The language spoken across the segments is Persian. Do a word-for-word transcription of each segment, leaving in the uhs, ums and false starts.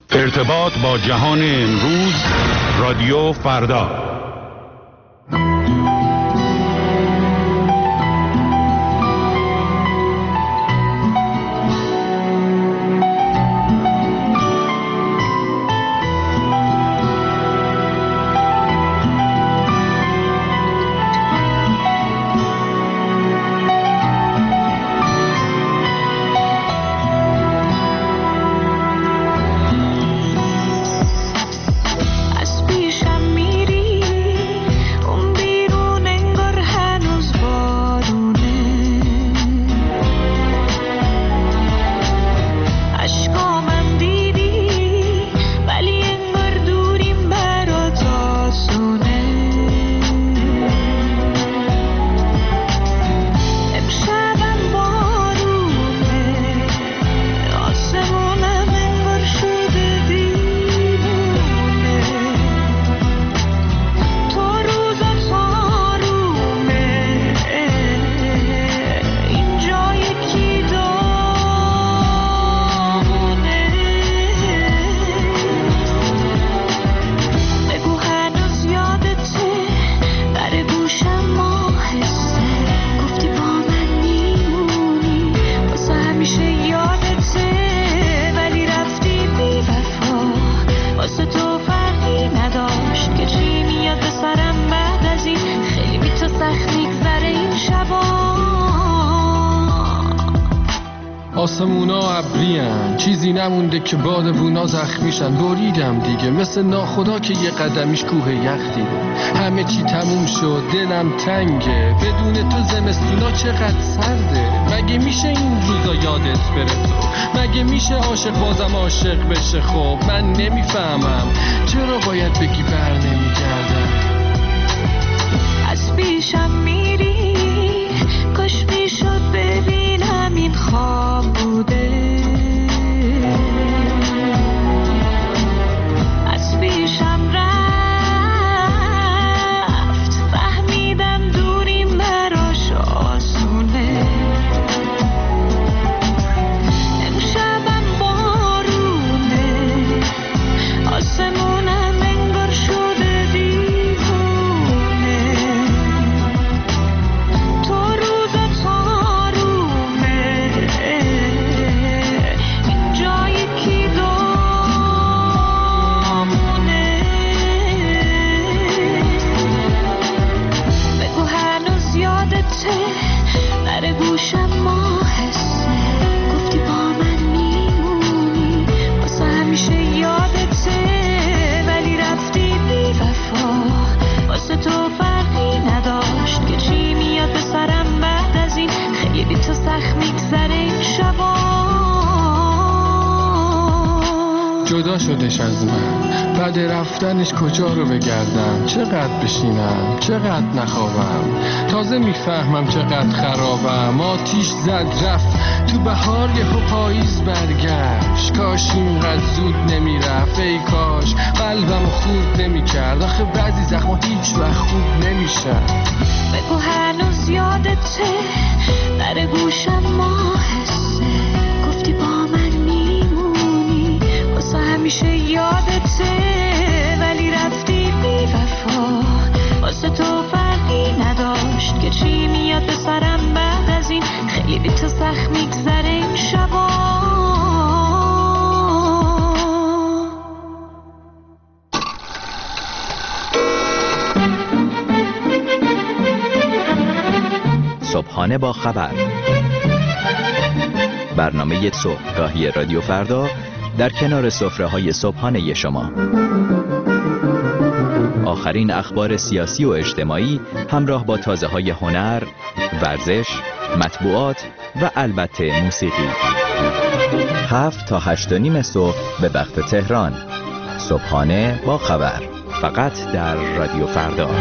ارتباط با جهان امروز، رادیو فردا. آسمونا ابریان، چیزی نمونده که بادبونا زخمیشن. بریدم دیگه مثل ناخدا که یه قدمیش کوه یخ دیده. همه چی تموم شد، دلم تنگه، بدون تو زمستونا چقدر سرده. مگه میشه این روزا یادت بره تو؟ مگه میشه عاشق بازم عاشق بشه؟ خب من نمیفهمم چرا باید بگی بر نمیگردم. از پیشم میری، کاش میشد ببینم این خواب بوده. از پیشم رفت، فهمیدم دوریم براش آسونه. امشبم بارونه، آسمونم انگار شده دیوونه. تو روزا تارومه، این جایی کی دامونه. بگو هنوز یادته، در گوشم ماهسته. گفتی با من میمونی، واسه همیشه یادته. ولی رفتی بی وفا، واسه تو فرقی نداشت که چی میاد به سرم بعد از این. خیلی بی تو سخت میگذره این شبا. جدا شدش از من، بعد رفتنش کجا رو بگردم؟ چقدر بشینم، چقدر نخوابم. تازه میفهمم چقدر خرابم. آتیش زد رفت تو بهار، یهو پاییز برگشت. کاش اینقدر زود نمیرفت، ای کاش قلبم خورد نمیکرد. آخه بعضی زخما هیچ وقت خوب نمیشن. بگو هنوز یادته، در گوشم ماهسته. گفتی با من میمونی، واسه همیشه یادته. ولی رفتی بی وفا، واسه تو فرقی نداشت که چی میاد به سرم بعد از این. خیلی بی تو سخت میگذره این شبا. صبحانه با خبر، برنامه صبحگاهی رادیو فردا در کنار سفره‌های صبحانه شما. آخرین اخبار سیاسی و اجتماعی همراه با تازه‌های هنر، ورزش، مطبوعات و البته موسیقی. هفت تا هشت و نیم صبح به وقت تهران. صبحانه با خبر، فقط در رادیو فردا.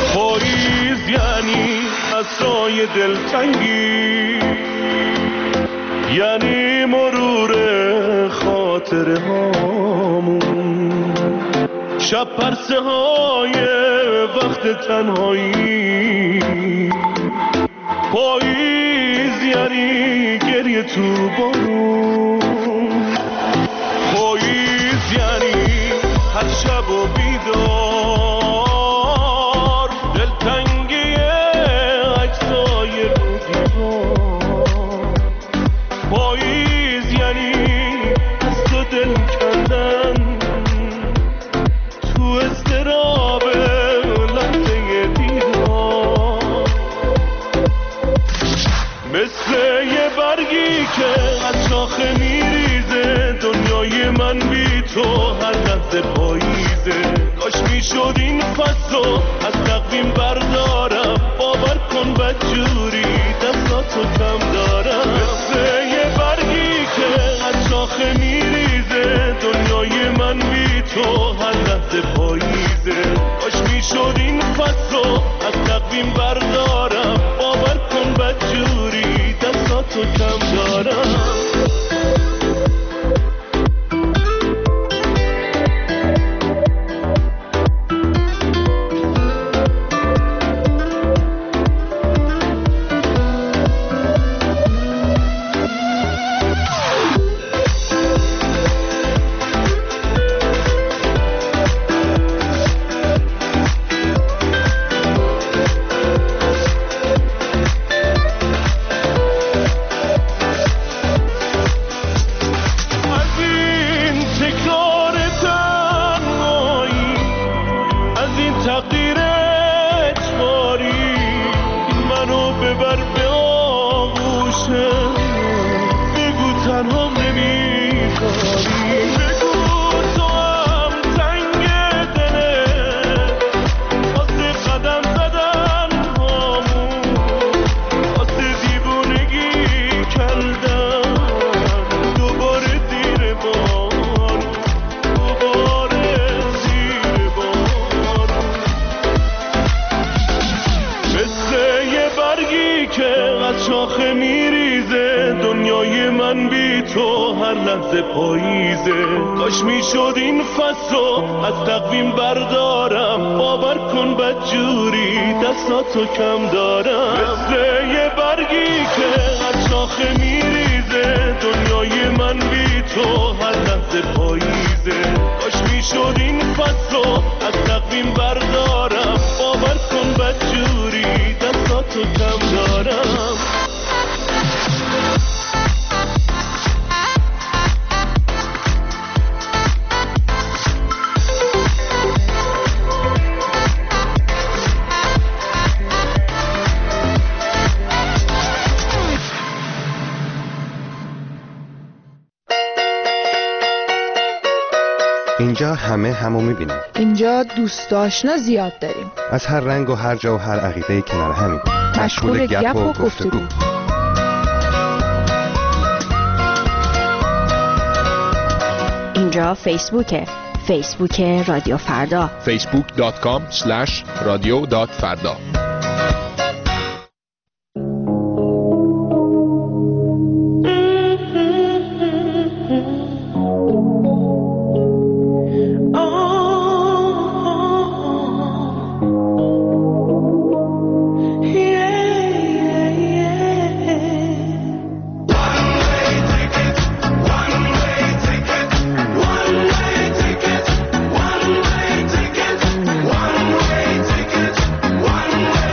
دلتنگی یعنی مرور خاطره هامون، شب پرسه های وقت تنهایی، پاییز یعنی گریه تو بارون، پاییز یعنی هر شب و بیدار، دلتنگی عکسای رو دیوار، پاییز یعنی از تو دل کندن تو اضطراب لحظه دیدار، مثل یه برگی که از شاخه میریزه، دنیای من بی تو هر لحظه پاییزه، کاش میشد این فصل از تقویم بردارم، باور کن بدجوری دستاتو کم دارم، مثل یه برگی که از شاخه میریزه، دنیای من بی تو هر لحظه پاییزه، کاش میشد این فصل از تقویم بردارم، باور کن بدجوری دستاتو کم دارم. پاییزه، کاش میشد این فصل از تقویم بردارم، باور کن بدجوری دستاتو کم دارم، مثل یه برگی که از شاخه میریزه، دنیای من بی تو هر لحظه پاییزه، کاش میشد این فصل از تقویم بردارم، باور کن بدجوری دستاتو کم دارم. اینجا همه همو میبینیم. اینجا دوست آشنا زیاد داریم. از هر رنگ و هر جا و هر عقیده کنار همین. مشغول گپ و گفتگو. اینجا فیسبوکه. فیسبوک رادیو فردا. فیسبوک دات کام اسلش رادیو دات فردا. One way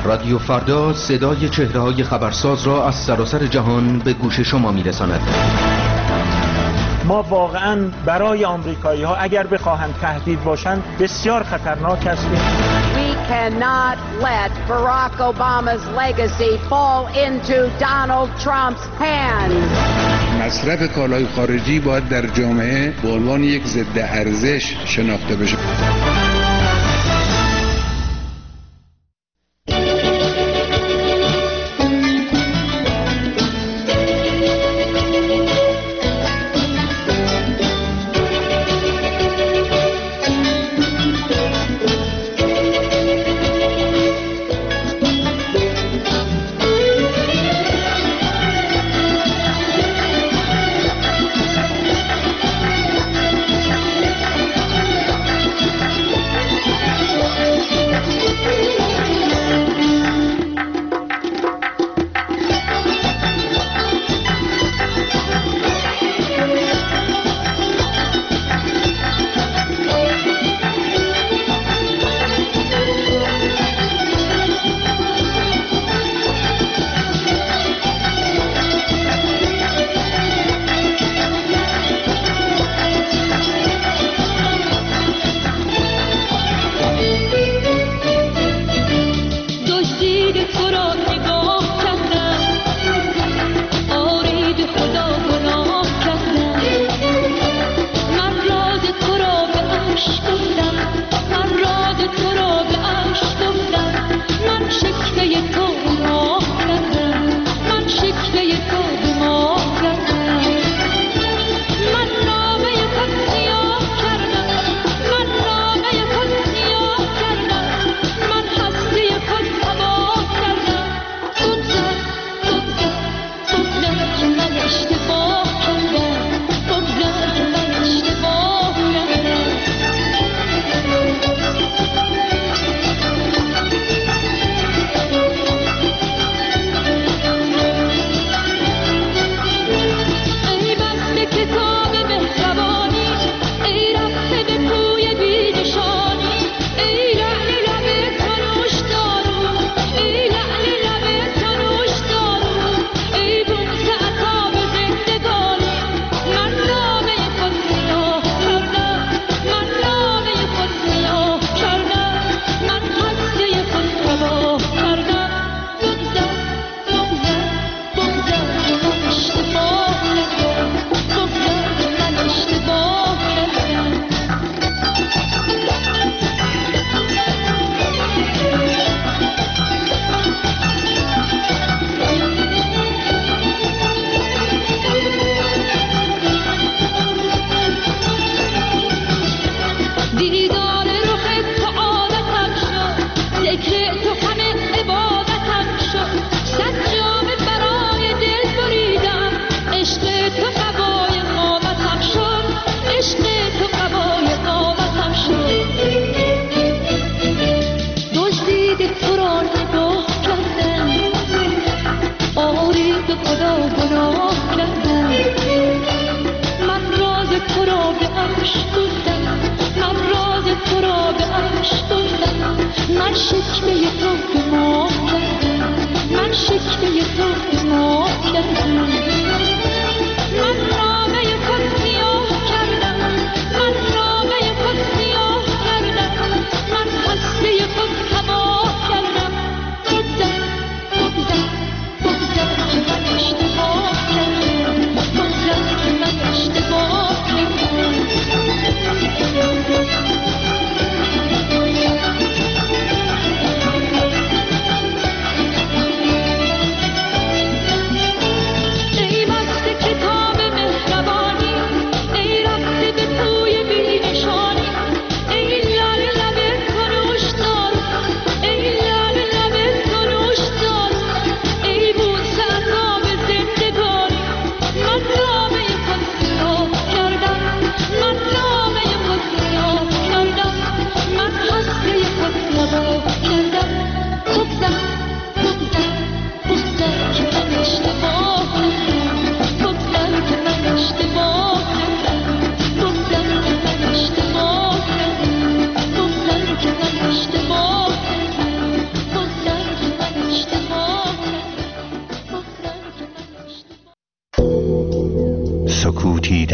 رادیو فردا صدای چهره‌های خبرساز را از سراسر جهان به گوش شما می‌رساند. ما واقعاً برای آمریکایی‌ها اگر بخواهند تهدید باشند بسیار خطرناک هستیم. We cannot let Barack Obama's legacy fall into Donald Trump's hands. مصرف کالای خارجی باید در جامعه به عنوان یک ضد ارزش شناخته بشه.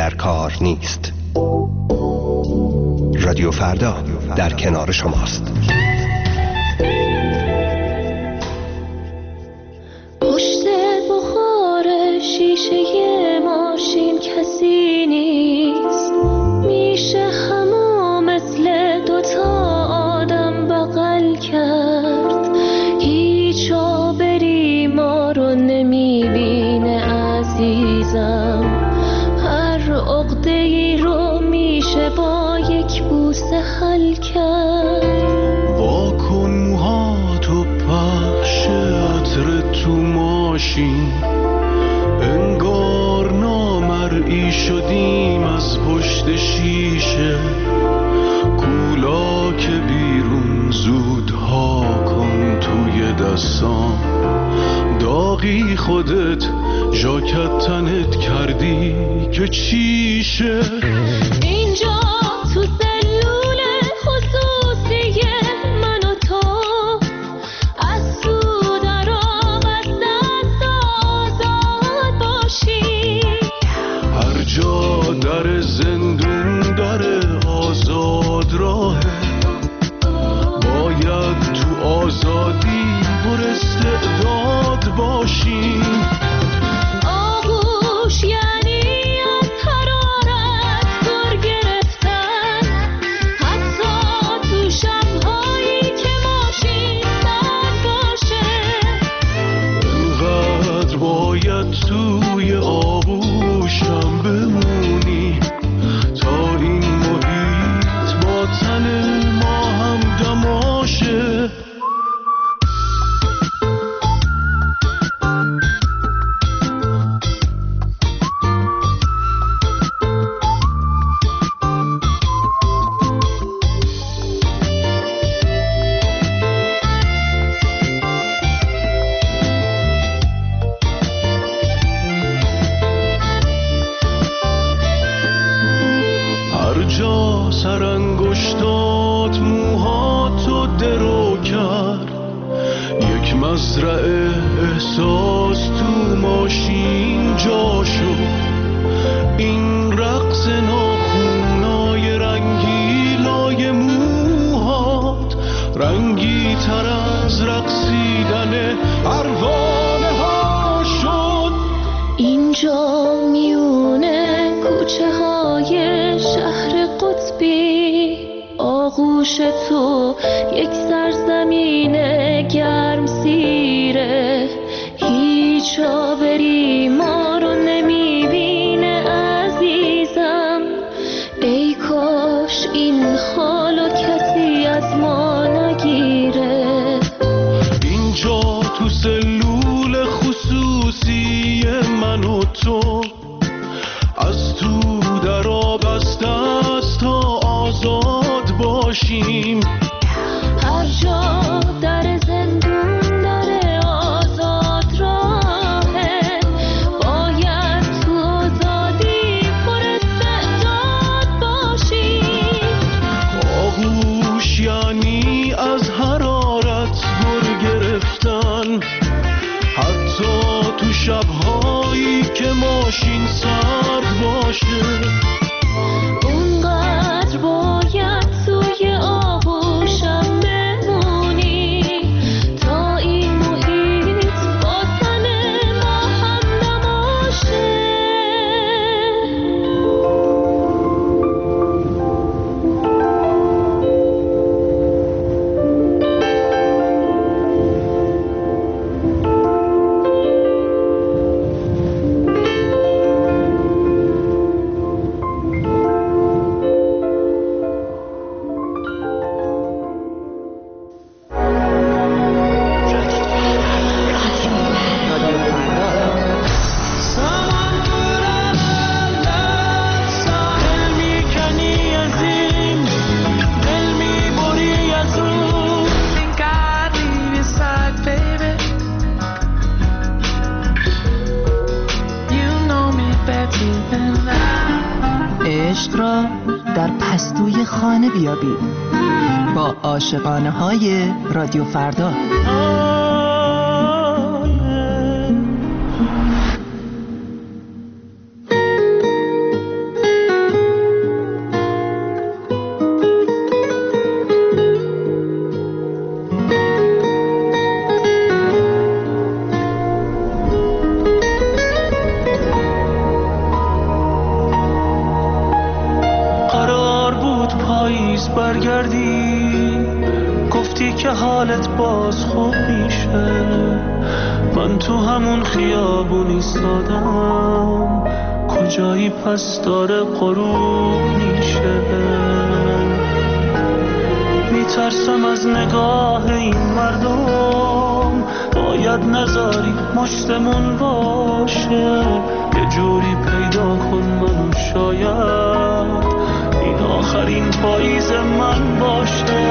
در کار نیست. رادیو فردا در کنار شماست. پشت بخار شیشه ماشین کسی نیست، میشه همو مثل دوتا آدم بغل کرد. هیچ آبری ما رو نمیبینه عزیزم، هر عقده‌ای رو میشه با یک بوسه حل کرد. واکن موهاتو پخش عطر تو ماشین، انگار نامرئی شدیم از پشت شیشه. کولا که بیرون زودها کن توی دستام، داغی خودت ژاکت تنت کردی که چیشه. اینجا تو سلول خصوصی من و تو، از تو در آغاز دست آزاد باشی. هر جا در زندون داره آزاد راهه، باید تو آزادی پر استعداد باشی. آغوش یعنی از حرارت دور گرفتن، حتی تو شب‌هایی که ماشین سرد باشه. انقدر باید توی آغوشم بمونی تا این محیط با تن ما هم دماشه. هر جا سرانگشتات موهاتو درو کرد، یک مزرعه احساس تو ماشین جا شد. این رقص ناخونای رنگیلای موهات رنگی تر از رقصیدن پروانه ها شد. اینجا میونه کوچه های شهر قطبی، آغوش تو یک سرزمین گرم سیره. هیچ آبری ما رو نمیبینه عزیزم، ای کاش این حالو کسی از ما نگیره. اینجا تو سلول خصوصی من و تو، از تو در آب از دست تا آزاد باشیم. هر جا در زندون داره آزاد راهه، باید تو آزادی پر استعداد باشیم. آغوش یعنی از حرارت دور گرفتن، حتی تو شب‌هایی که ماشین سرد باشه. اونقدر باید توی آغوشم بمونی تا این محیط با تن ما هم نماشه. عشق را در پستوی خانه بیابید با عاشقانه های رادیو فردا. خوب میشه. من تو همون خیابون ایستادم، کجایی پس داره غروب میشه. میترسم از نگاه این مردم، باید نذاری مشتمون باشه. یه جوری پیدا کن منو، شاید این آخرین پاییز من باشه.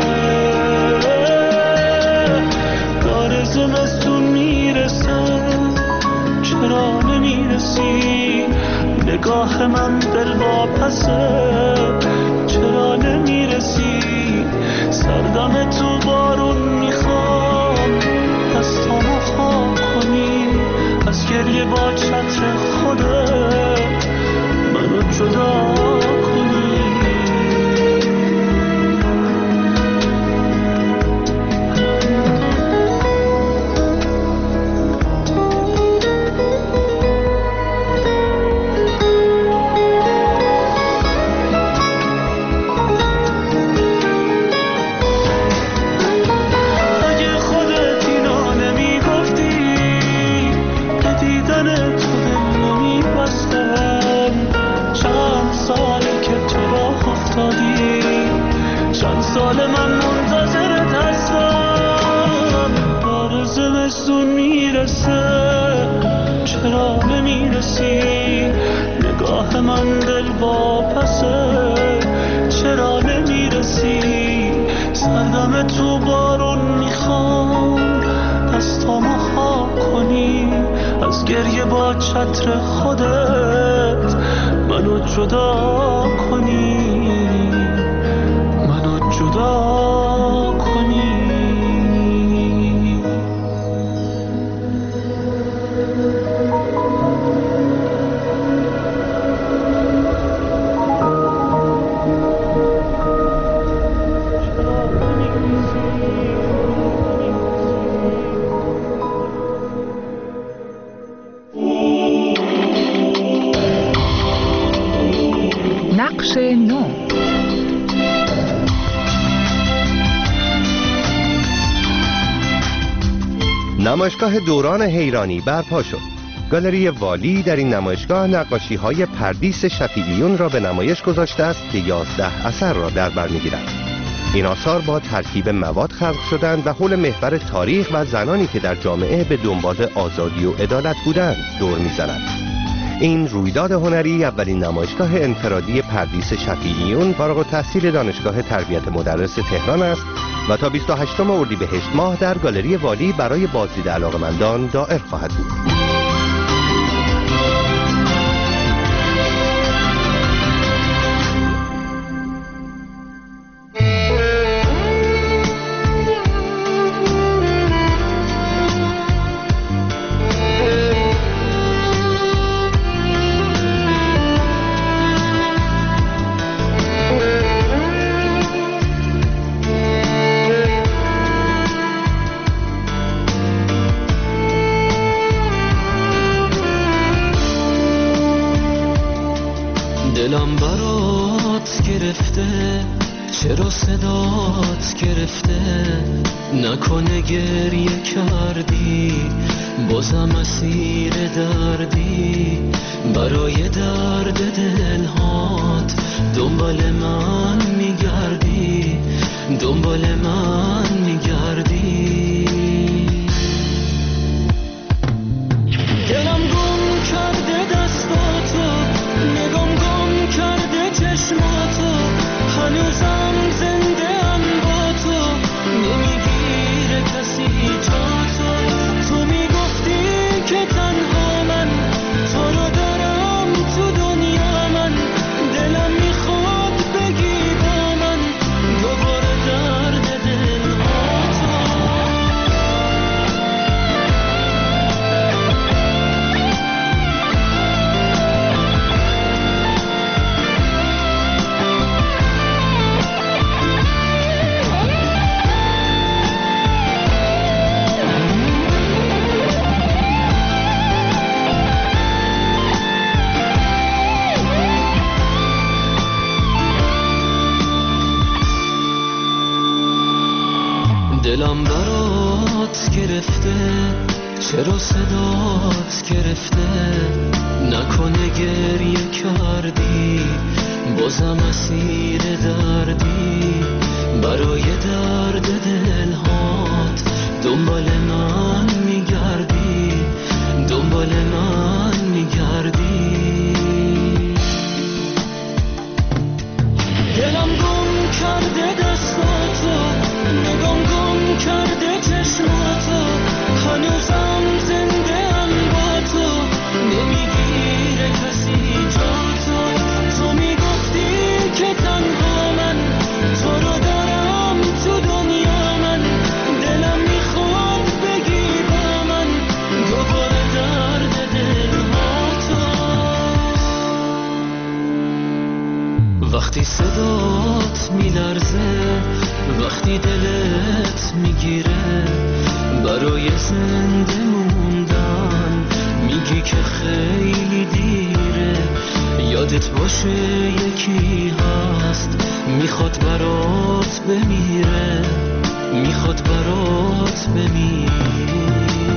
داره زمستون میرسه، چرا نمیرسی؟ نگاه من دل واپسه، چرا نمیرسی؟ سردم تو بارون میخوام، دستامو خاک کنی، از گریه با چتر خودت منو جدا کنی. سال من منتظرت هستم، داره زمستون میرسه، چرا نمیرسی؟ نگاه من دل واپسه، چرا نمیرسی؟ سردم تو بارون میخوام، دستامو خاک کنی، از گریه با چتر خودت منو جدا کنی، جدا کنی. نقش نو. نمایشگاه دوران حیرانی برپا شد. گالری والی در این نمایشگاه نقاشی‌های پردیس شفیعیون را به نمایش گذاشته است که یازده اثر را در بر می‌گیرد. این آثار با ترکیب مواد خلق شدند و حول محور تاریخ و زنانی که در جامعه به دنبال آزادی و عدالت بودند دور می‌زند. این رویداد هنری اولین نمایشگاه انفرادی پردیس شفیعیون فارغ التحصیل دانشگاه تربیت مدرس تهران است و تا بیست و هشتم اردیبهشت ماه در گالری والی برای بازدید علاقه‌مندان دائر خواهد بود. دلم برات گرفته، چرا صدات گرفته؟ نکنه گریه کردی، بازم اسیر دردی، برای درد دلهات دنبال من میگردی، دنبال من میگردی. دلم گم کرده دستاتو، نگام گم کرده چشماتو، هنوزم زنده ام با تو، نمیگیره کسی جاتو. تو میگفتی که تنها من تو رو دارم تو دنیا، من دلم میخواد بگی با من دوباره درد دل ها. صدات گرفته، چرا صدات گرفته، نکنه گریه کردی بازم اسیر دردی، برای درد دلهات دنبال من میگردی، دنبال من میگردی. دلم گم کرده دستاتو، نگام گم کرده چشماتو، هنوزم زنده ام با تو، نمیگیره کسی جاتو. تو میگفتی که تنها من تو رو دارم تو دنیا، من دلم میخواد بگی با من دوباره درد دلهاتو. وقتی صدات میلرزه، وقتی دلت میگیره، برای زنده موندن میگی که خیلی دیره. یادت باشه یکی هست میخواد برات بمیره، میخواد برات بمیره.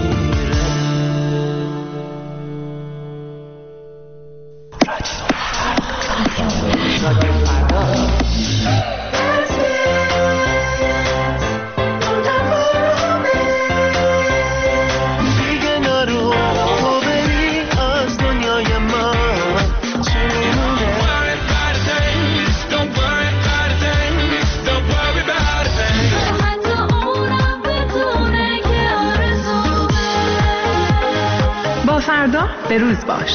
فردا به روز باش.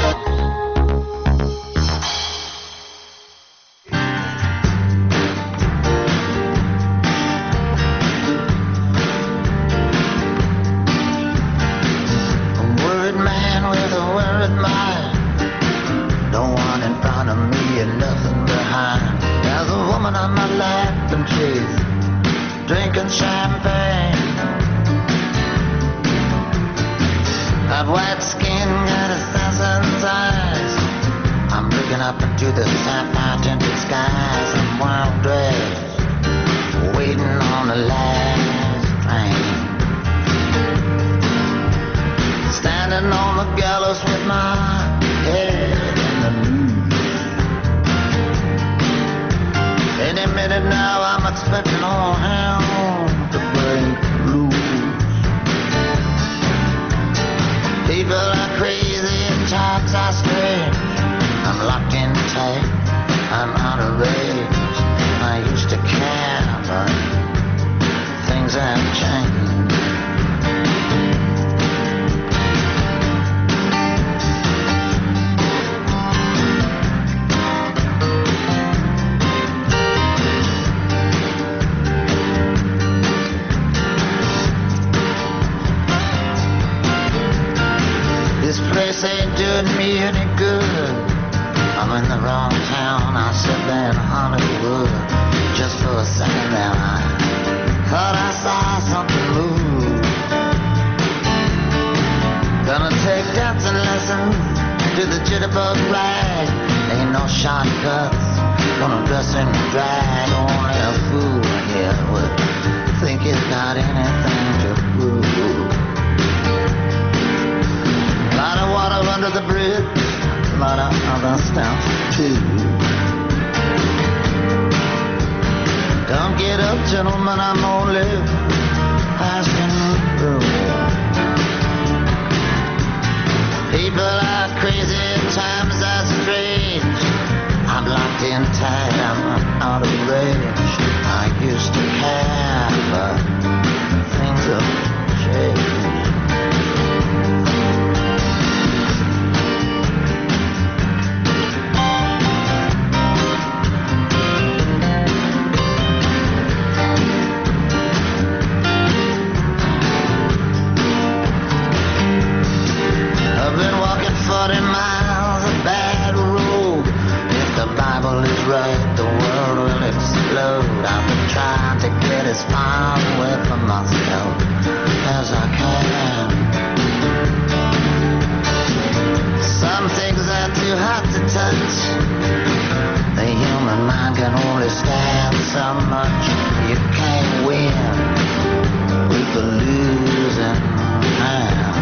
That white skin got a thousand eyes. I'm looking up into the sapphire-tinted skies. I'm wild dressed, waiting on the last train. Standing on the gallows with my head in the noose. Any minute now I'm expecting all hell to break loose. People are crazy and talks are strange. I'm locked in tight, I'm out of range. I used to care, but things have changed. This place ain't doing me any good. I'm in the wrong town, I sit there in Hollywood. Just for a second there I thought I saw something move. Gonna take dancing lessons to the jitterbug rag. Ain't no shortcuts, gonna dress in drag. Only a fool here would think he's got anything to prove. Lot of water under the bridge, a lot of other stuff too. Don't get up, gentlemen, I'm only passing through. People are crazy, times are strange. I'm locked in tight, I'm out of range. I used to care, but things have changed. forty miles of bad road. If the Bible is right, the world will explode. I've been trying to get as far away from myself as I can. Some things are too hot to touch. The human mind can only stand so much. You can't win, we the losing hand.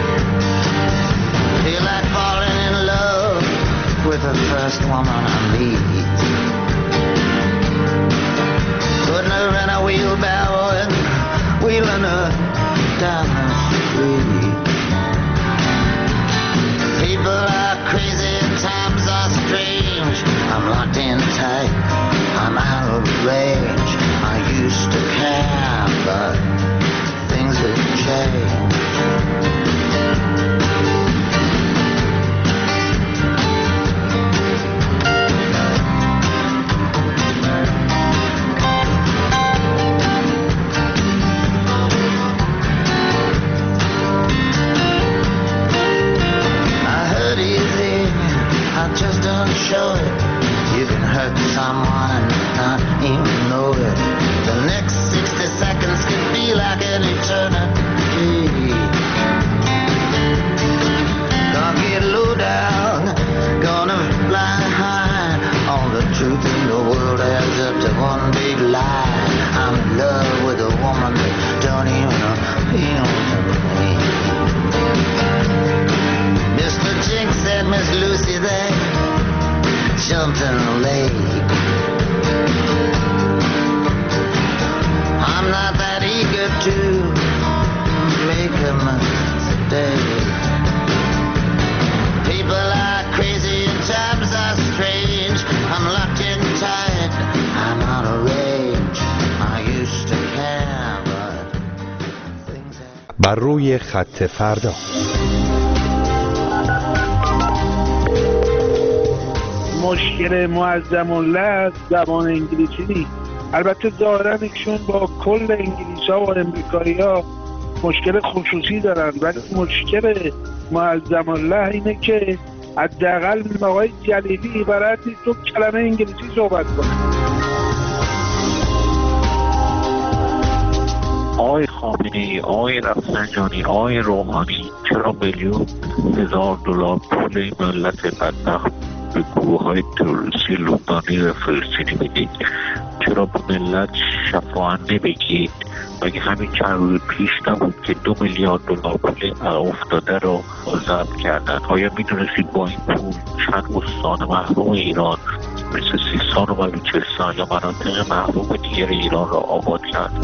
Feel like falling in love with the first woman I meet. Putting her in a wheelbarrow and wheeling her down the street. People are crazy and times are strange. I'm locked in tight, I'm out of range. I used to care, but things have changed. Just don't show it. You can hurt someone and not even know it. The next sixty seconds can be like an eternity. Gonna get low down, gonna fly high. All the truth in the world adds up to one big lie. I'm in love with a woman that don't even appeal to me. Mister Jinx said Miss Lucy they jumped in the lake. I'm not that eager to make a mistake. People are crazy and times are strange. I'm locked in tight, I'm out of range. I used to care, but things have... بر روی خط فردا. مشکل معظم الله زبان انگلیسی نیست. البته ظاهرا ایشون با کل انگلیس ها و امریکایی ها مشکل خصوصی دارن، ولی مشکل معظم الله اینه که حداقل آقای جلیلی بلد نیست تو کلمه انگلیسی صحبت کنه. آقای خامنه‌ای، آقای رفسنجانی، آقای روحانی چرا میلیون هزار دلار پول ملت بدبخت به گروه های تروریستی لبنانی و فلسطینی میدید؟ چرا به ملت شفاعت نمیگید؟ مگه همین چند روز پیش نبود که دو میلیارد دلار پول افتاده رو ضبط کردن؟ آیا میدونستید با این پول چند استان محروم ایران مثل سیستان و بلوچستان یا مناطق محروم دیگر ایران را آباد کرد؟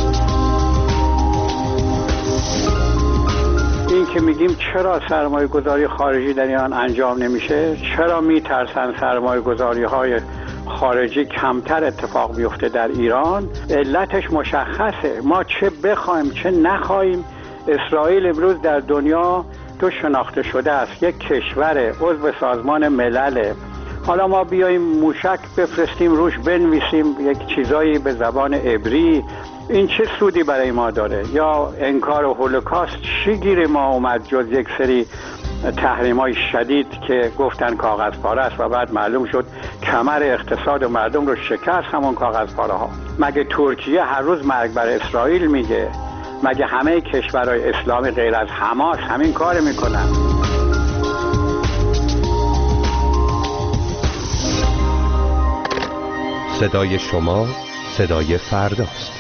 این که میگیم چرا سرمایه گذاری خارجی در ایران انجام نمیشه، چرا میترسن سرمایه گذاری های خارجی کمتر اتفاق بیفته در ایران، علتش مشخصه. ما چه بخوایم چه نخواهیم، اسرائیل امروز در دنیا تو شناخته شده است، یک کشور عضو سازمان ملل. حالا ما بیاییم موشک بفرستیم روش بنویسیم یک چیزایی به زبان عبری، این چه سودی برای ما داره؟ یا انکار هولوکاست چی گیر ما اومد جز یک سری تحریم‌های شدید که گفتن کاغذ پاره است و بعد معلوم شد کمر اقتصاد و مردم رو شکست همون کاغذ پاره ها. مگه ترکیه هر روز مرگ بر اسرائیل میگه؟ مگه همه کشورهای اسلامی غیر از حماس همین کار میکنن؟ صدای شما صدای فرداست.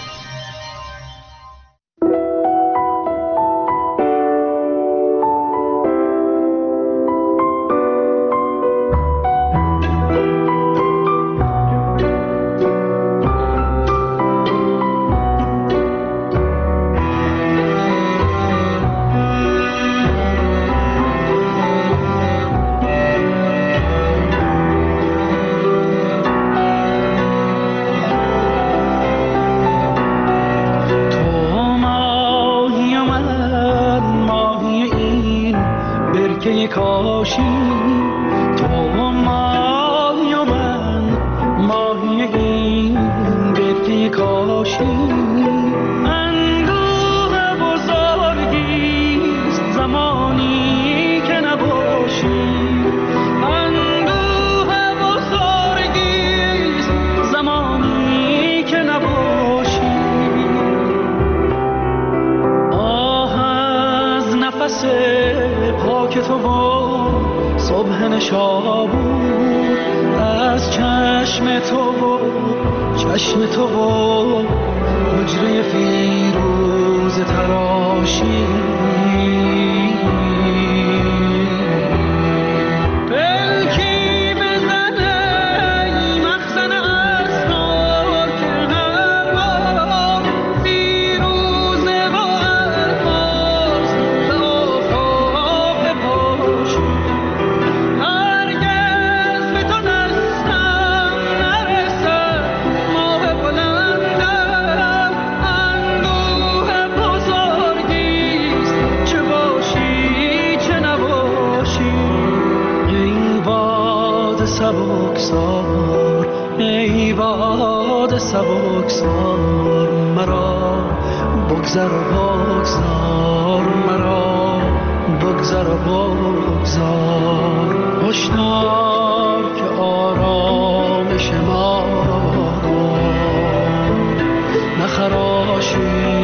صبح نشابور از چشم تو و چشم تو و حجره فیروز تراشی سبکسار مرا بگذر و بگذار مرا بگذر و بگذار هشدار که آرامش ما نخراشی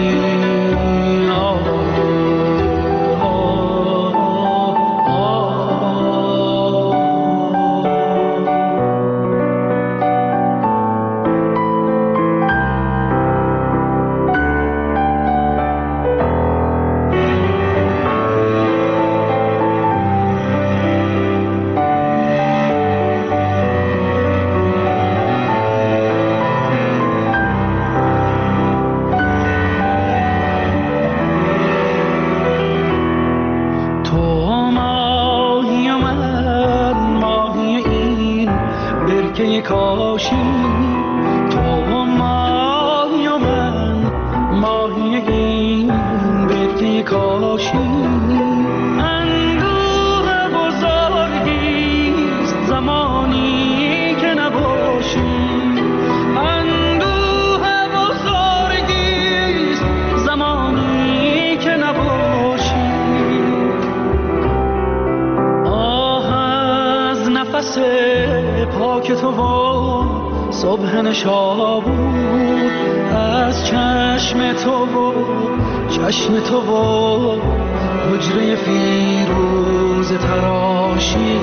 پاک تو و صبح نشابور از چشم تو و چشم تو و حجره فیروز تراشی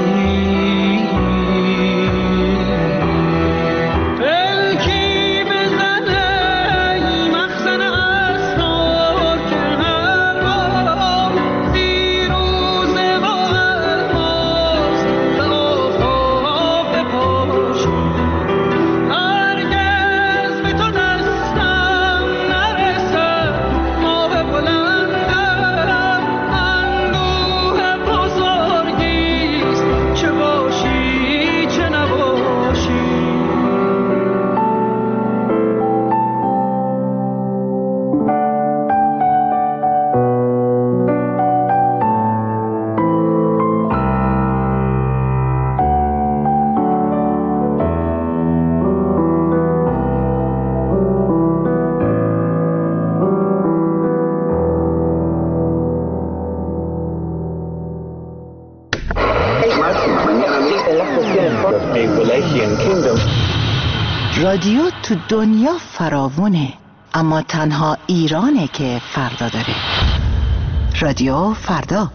رادیو تو دنیا فراوونه، اما تنها ایرانه که فردا داره. رادیو فردا.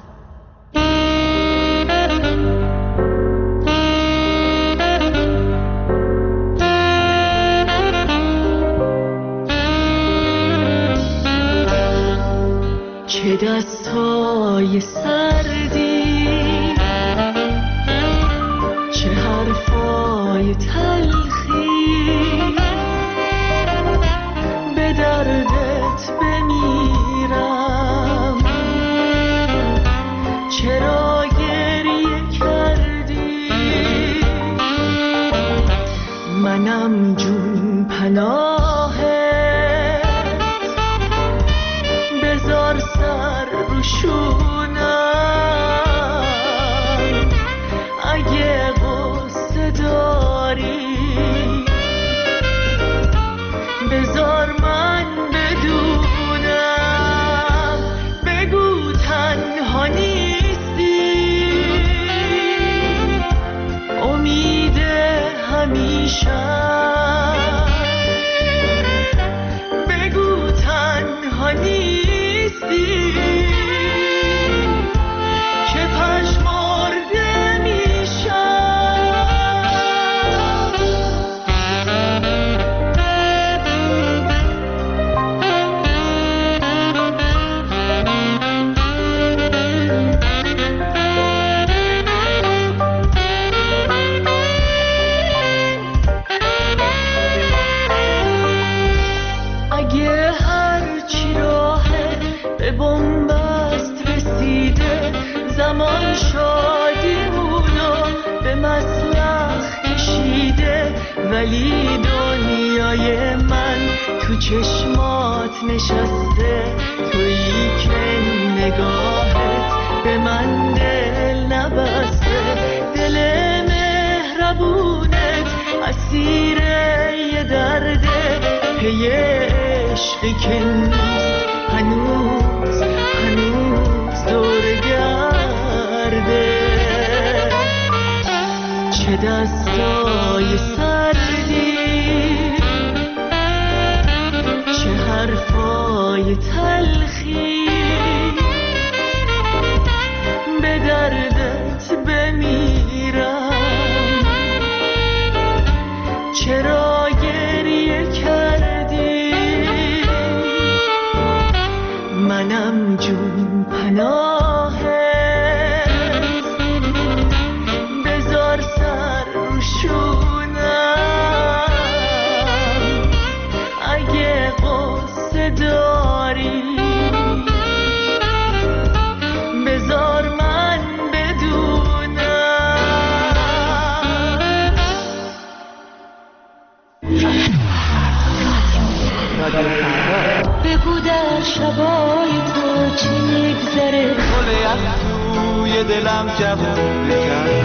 چه دستای سردی، چه حرفای تلخی، به دردت بمیرم. چرا گریه کردی؟ منم جون پناهت، بذار سر رو شونم. اگه غصه داری زمان شادیمونو به مسلخ کشیده، ولی دنیای من تو چشمات نشسته. تویی که نگاهت به من دل نبسته، دل مهربونت اسیر یه درده، پی عشقی که نیست هنوز هنوز دور گرده. چه دستای سردی، چه حرفای تلخی، به دردت بمیرم. چرا گریه کردی؟ منم جون پناهت، بذار سر رو شونم. اگه قصه داری بذار من بدونم. بگو در شبای تو چی میگذره، گل یخ توی دلم جوون بکن.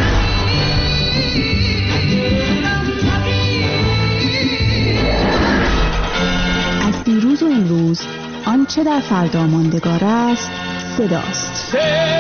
از دیروز و امروز آنچه در فردا ماندگار است صداست.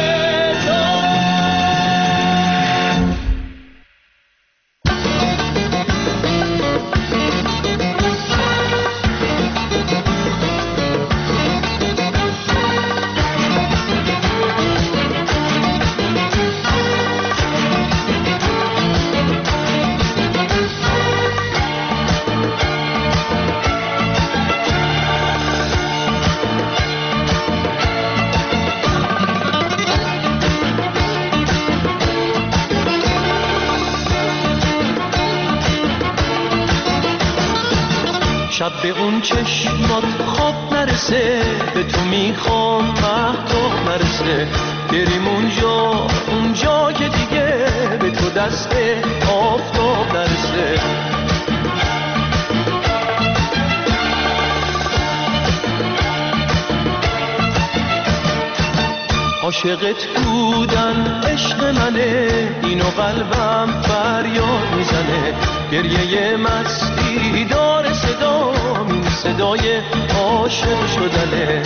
شب به اون چشمات خواب نرسه، به تو میخوام مهتاب نرسه. بریم اونجا اونجا که دیگه به تو دست آفتاب نرسه. عاشقت بودن عشق منه، اینو قلبم فریاد میزنه. گریه مستی داره صدا، این صدای عاشق شدنه.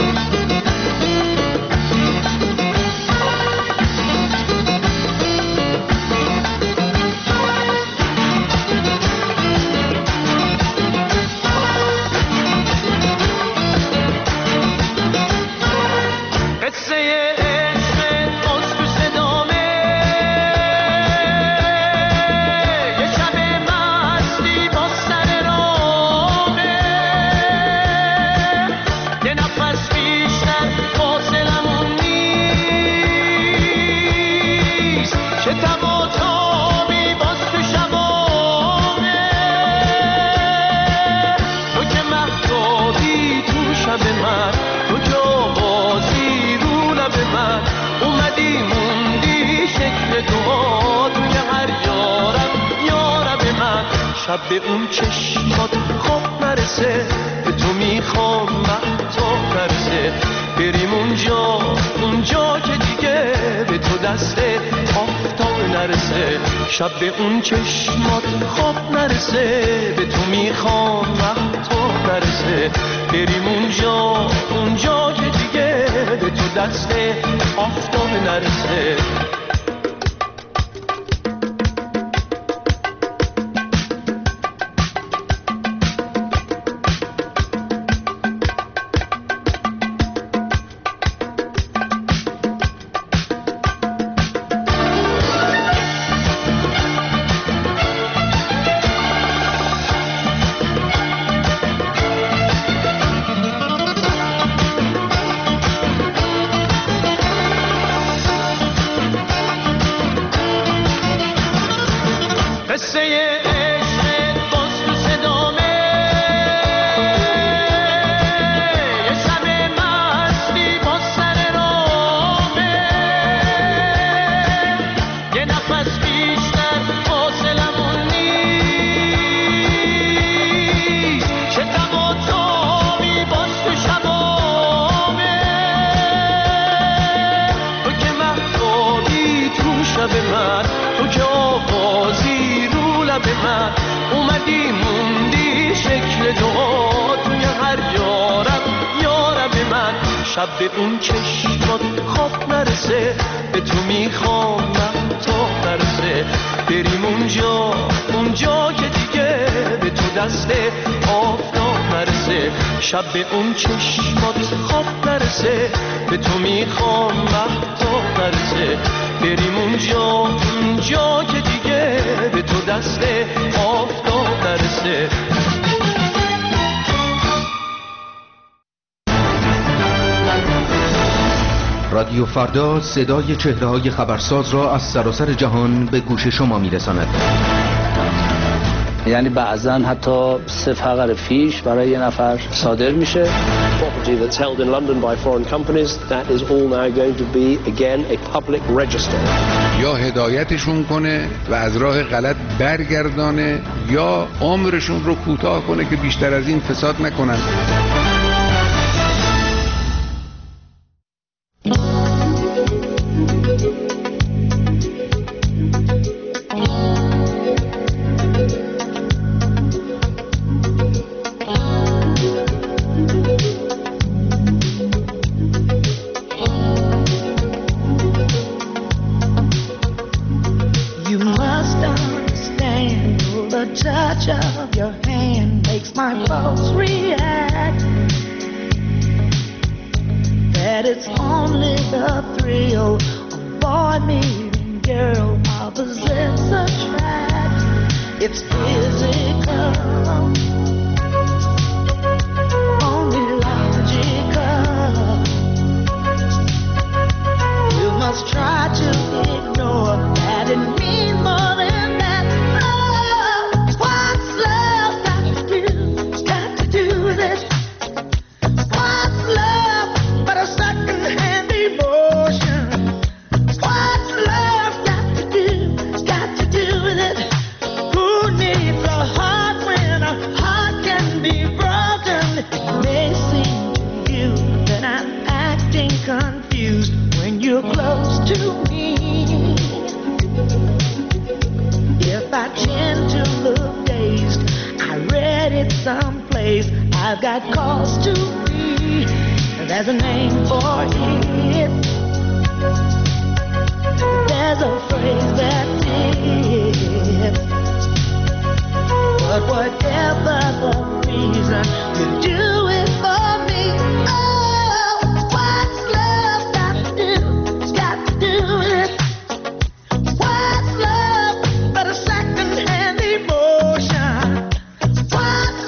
شب به اون چشمات خواب نرسه، به تو میخوام مهتاب نرسه. بریم اونجا اونجا که دیگه به تو دست آفتاب نرسه. شب به اون چشمات خواب نرسه، به تو میخوام مهتاب نرسه. بریم اونجا اونجا که دیگه به تو دست آفتاب نرسه. شب به اون چشمات خواب نرسه، به تو میخوام مهتاب نرسه، بریم اونجا اونجا که دیگه به تو دست آفتاب نرسه. شب به اون چشمات خواب نرسه، به تو میخوام مهتاب نرسه، بریم اونجا اونجا که دیگه به تو دست آفتاب نرسه. رادیو فردا صدای چهره‌های خبرساز را از سراسر جهان به گوش شما میرساند. یعنی بعضا حتی سه فقر فیش برای یه نفر صادر میشه. Property that's held in London by foreign companies, that is all now going to be again a public register. یا هدایتشون کنه و از راه غلط برگردانه یا عمرشون رو کوتاه کنه که بیشتر از این فساد نکنن.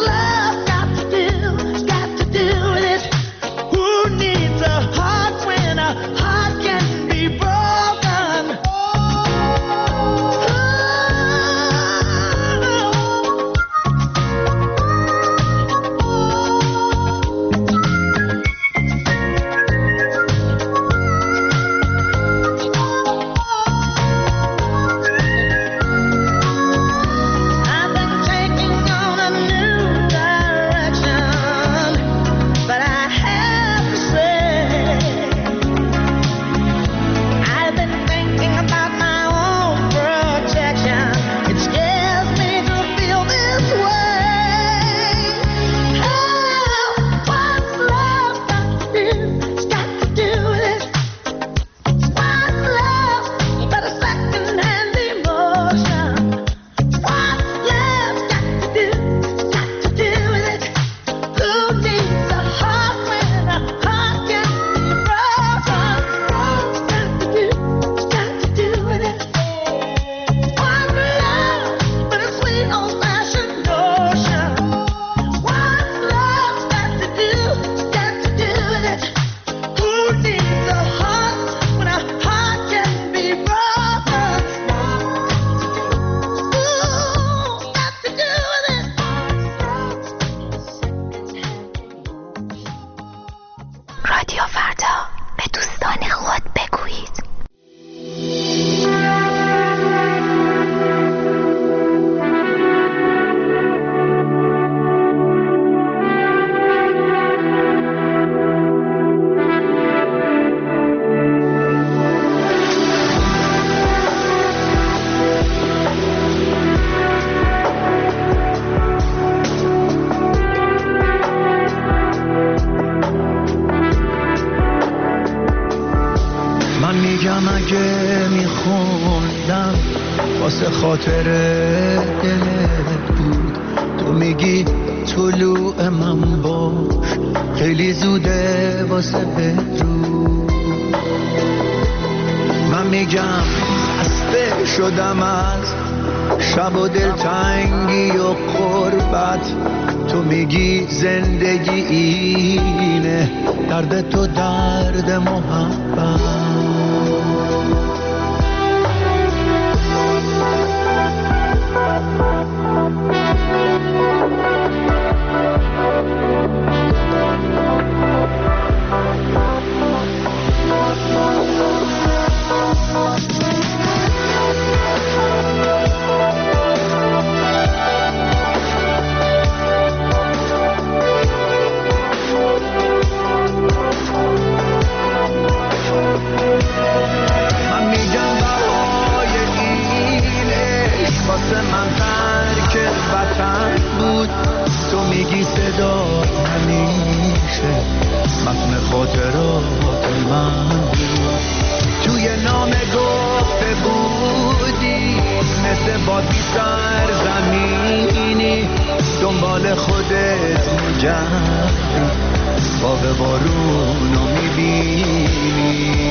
When میگم اگه میخوندم واسه خاطر دلت بود، تو میگی طلوع من باش خیلی زوده واسه بدرود. من میگم خسته شدم از شب و دلتنگی و غربت، تو میگی زندگی اینه درد تو درد محبت. واسه من ترک وطن بود، تو میگی صدا همیشه متن خاطرات من بود. توی نامه گفته بودی مثل بادی سرزمینی دنبال خودت میگردی، باغ بارونو میبینی.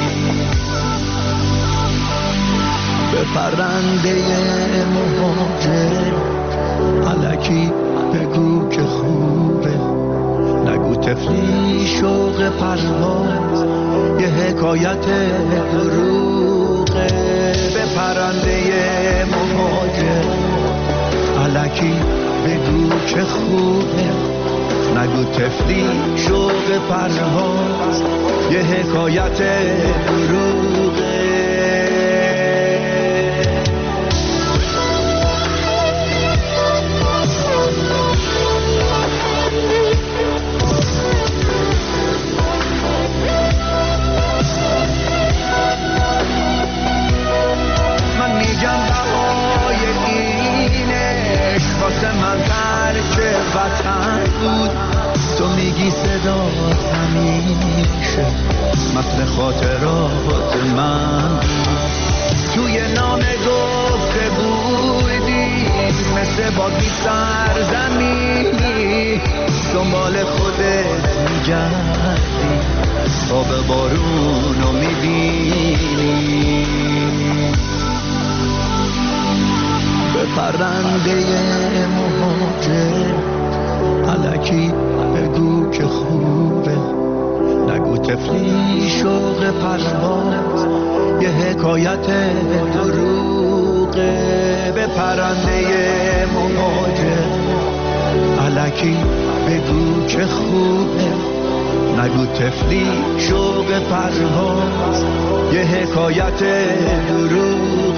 به پرنده مهاجر الکی بگو که خوبه، نگو تفلی شوق پرواز یه حکایت دروغه. به پرنده مهاجر الکی بگو که خوبه، نگو تفلی شوق پرواز یه حکایت دروغه. واسه من ترک وطن بود، تو میگی صدا همیشه متن خاطرات من. توی نامه گفته بودی مثل بادی سرزمینی دنبال خودت میگردی، آب بارونو میبینی. به پرنده مهاجر الکی بگو که خوبه، نگو تفلی شوق پرواز یه حکایت دروغه. به پرنده مهاجر الکی بگو که خوبه، نگو تفلی شوق پرواز یه حکایت دروغه.